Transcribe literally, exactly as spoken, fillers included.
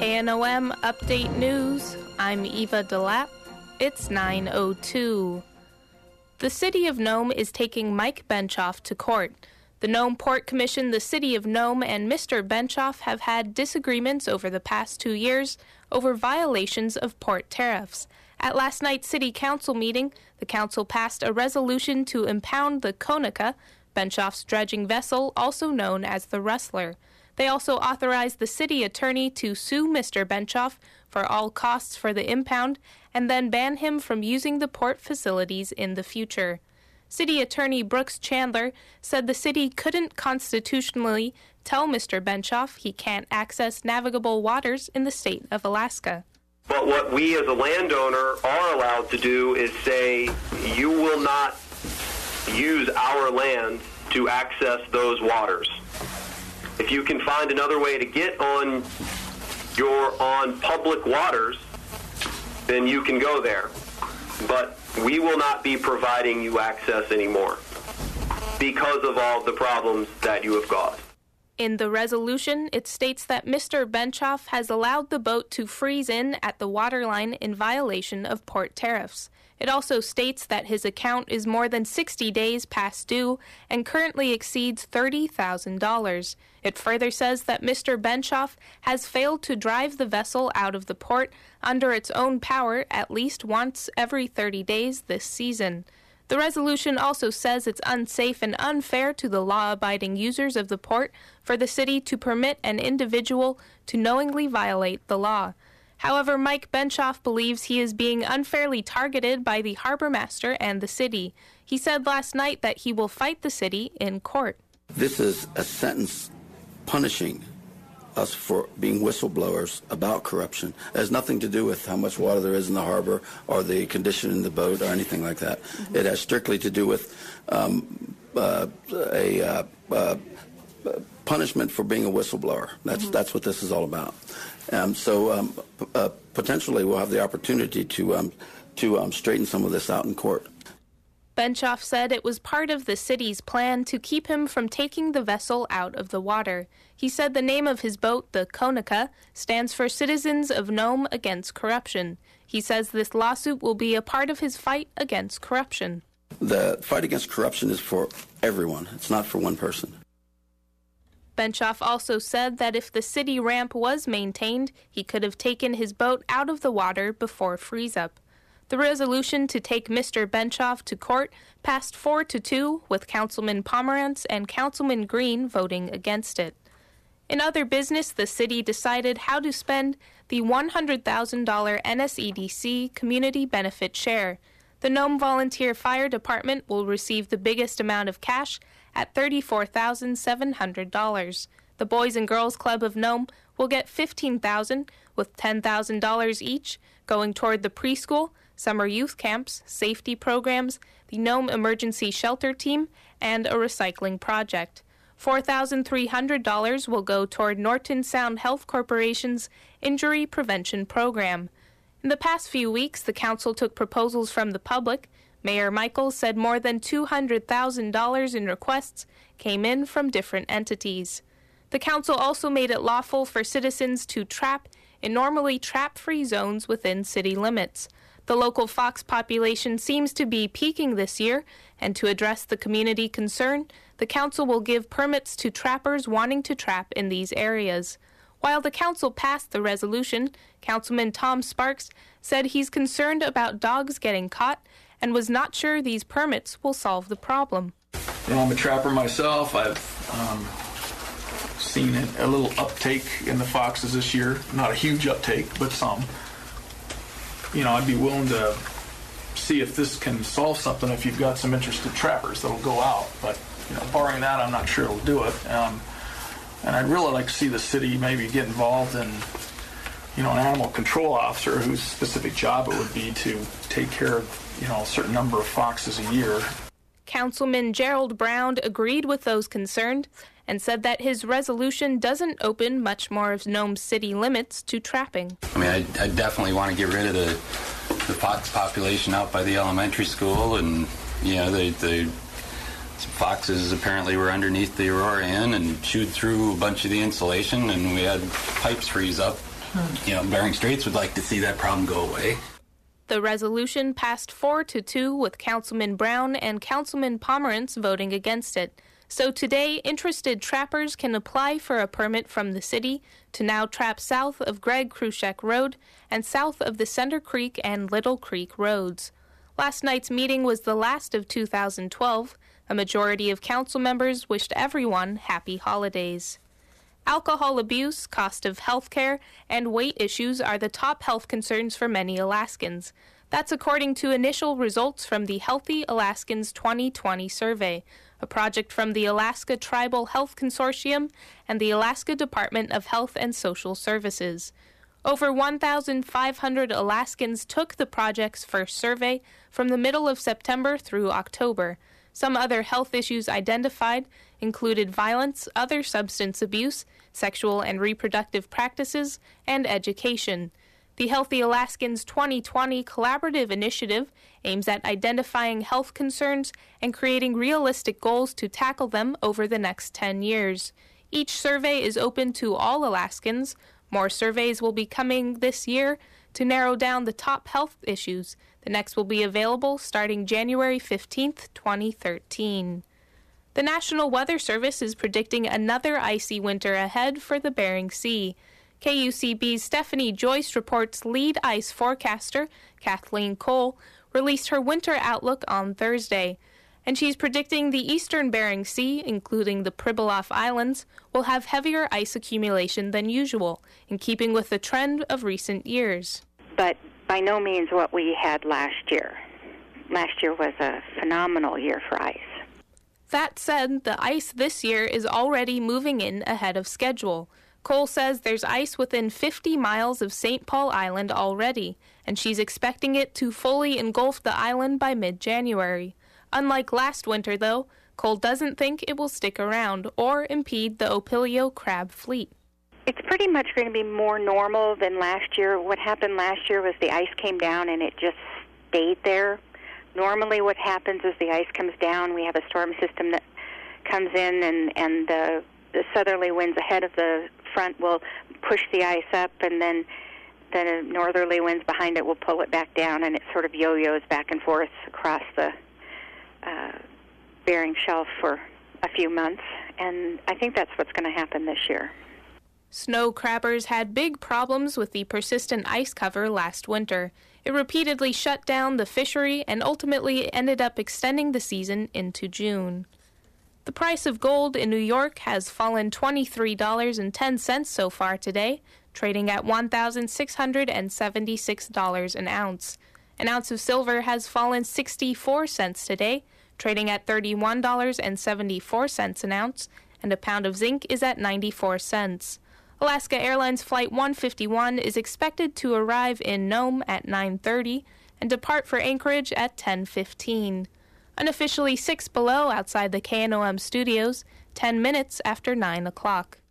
K N O M Update News. I'm Eva DeLapp. It's nine oh two. The City of Nome is taking Mike Benchoff to court. The Nome Port Commission, the City of Nome, and Mister Benchoff have had disagreements over the past two years over violations of port tariffs. At last night's City Council meeting, the Council passed a resolution to impound the Konica, Benchoff's dredging vessel, also known as the Rustler. They also authorized the City Attorney to sue Mister Benchoff for all costs for the impound and then ban him from using the port facilities in the future. City Attorney Brooks Chandler said the city couldn't constitutionally tell Mister Benchoff he can't access navigable waters in the state of Alaska. But what we as a landowner are allowed to do is say, you will not use our land to access those waters. If you can find another way to get on your on public waters, then you can go there. But we will not be providing you access anymore because of all the problems that you have caused. In the resolution, it states that Mister Benchoff has allowed the boat to freeze in at the waterline in violation of port tariffs. It also states that his account is more than sixty days past due and currently exceeds thirty thousand dollars. It further says that Mister Benchoff has failed to drive the vessel out of the port under its own power at least once every thirty days this season. The resolution also says it's unsafe and unfair to the law-abiding users of the port for the city to permit an individual to knowingly violate the law. However, Mike Benchoff believes he is being unfairly targeted by the harbor master and the city. He said last night that he will fight the city in court. This is a sentence punishing us for being whistleblowers about corruption. It has nothing to do with how much water there is in the harbor or the condition in the boat or anything like that. Mm-hmm. It has strictly to do with um, uh, a uh, uh, punishment for being a whistleblower. That's mm-hmm. that's what this is all about. Um, so um, p- uh, potentially we'll have the opportunity to um, to um, straighten some of this out in court. Benchoff said it was part of the city's plan to keep him from taking the vessel out of the water. He said the name of his boat, the Konica, stands for Citizens of Nome Against Corruption. He says this lawsuit will be a part of his fight against corruption. The fight against corruption is for everyone. It's not for one person. Benchoff also said that if the city ramp was maintained, he could have taken his boat out of the water before freeze-up. The resolution to take Mister Benchoff to court passed four to two, with Councilman Pomerantz and Councilman Green voting against it. In other business, the city decided how to spend the one hundred thousand dollars N S E D C Community Benefit Share. The Nome Volunteer Fire Department will receive the biggest amount of cash at thirty-four thousand seven hundred dollars. The Boys and Girls Club of Nome will get fifteen thousand dollars, with ten thousand dollars each going toward the preschool, summer youth camps, safety programs, the Nome Emergency Shelter Team, and a recycling project. four thousand three hundred dollars will go toward Norton Sound Health Corporation's Injury Prevention Program. In the past few weeks, the council took proposals from the public. Mayor Michaels said more than two hundred thousand dollars in requests came in from different entities. The council also made it lawful for citizens to trap in normally trap-free zones within city limits. The local fox population seems to be peaking this year, and to address the community concern, the council will give permits to trappers wanting to trap in these areas. While the council passed the resolution, Councilman Tom Sparks said he's concerned about dogs getting caught and was not sure these permits will solve the problem. You know, I'm a trapper myself. I've um, seen a little uptake in the foxes this year. Not a huge uptake, but some. You know, I'd be willing to see if this can solve something if you've got some interested trappers that'll go out. But, you know, barring that, I'm not sure it'll do it. Um, and I'd really like to see the city maybe get involved in, you know, an animal control officer whose specific job it would be to take care of, you know, a certain number of foxes a year. Councilman Gerald Brown agreed with those concerned and said that his resolution doesn't open much more of Nome's city limits to trapping. I mean, I, I definitely want to get rid of the, the fox population out by the elementary school, and, you know, the, the some foxes apparently were underneath the Aurora Inn and chewed through a bunch of the insulation, and we had pipes freeze up You know, Bering Straits would like to see that problem go away. The resolution passed four to two with Councilman Brown and Councilman Pomerantz voting against it. So today, interested trappers can apply for a permit from the city to now trap south of Greg Kruschek Road and south of the Center Creek and Little Creek roads. Last night's meeting was the last of two thousand twelve. A majority of council members wished everyone happy holidays. Alcohol abuse, cost of health care, and weight issues are the top health concerns for many Alaskans. That's according to initial results from the Healthy Alaskans twenty twenty survey, a project from the Alaska Tribal Health Consortium and the Alaska Department of Health and Social Services. Over one thousand five hundred Alaskans took the project's first survey from the middle of September through October. Some other health issues identified included violence, other substance abuse, sexual and reproductive practices, and education. The Healthy Alaskans twenty twenty collaborative initiative aims at identifying health concerns and creating realistic goals to tackle them over the next ten years. Each survey is open to all Alaskans. More surveys will be coming this year to narrow down the top health issues. The next will be available starting January fifteenth, twenty thirteen. The National Weather Service is predicting another icy winter ahead for the Bering Sea. K U C B's Stephanie Joyce reports lead ice forecaster Kathleen Cole released her winter outlook on Thursday, and she's predicting the eastern Bering Sea, including the Pribilof Islands, will have heavier ice accumulation than usual, in keeping with the trend of recent years. But by no means what we had last year. Last year was a phenomenal year for ice. That said, the ice this year is already moving in ahead of schedule. Cole says there's ice within fifty miles of Saint Paul Island already, and she's expecting it to fully engulf the island by mid-January. Unlike last winter, though, Cole doesn't think it will stick around or impede the Opilio crab fleet. It's pretty much going to be more normal than last year. What happened last year was the ice came down and it just stayed there. Normally what happens is the ice comes down, we have a storm system that comes in, and, and the, the southerly winds ahead of the front will push the ice up, and then the northerly winds behind it will pull it back down, and it sort of yo-yos back and forth across the uh, Bering Shelf for a few months, and I think that's what's going to happen this year. Snow crabbers had big problems with the persistent ice cover last winter. It repeatedly shut down the fishery and ultimately ended up extending the season into June. The price of gold in New York has fallen twenty-three dollars and ten cents so far today, trading at one thousand six hundred seventy-six dollars an ounce. An ounce of silver has fallen sixty-four cents today, trading at thirty-one dollars and seventy-four cents an ounce, and a pound of zinc is at ninety-four cents. Alaska Airlines Flight one fifty-one is expected to arrive in Nome at nine thirty and depart for Anchorage at ten fifteen. Unofficially six below outside the K N O M studios, ten minutes after nine o'clock.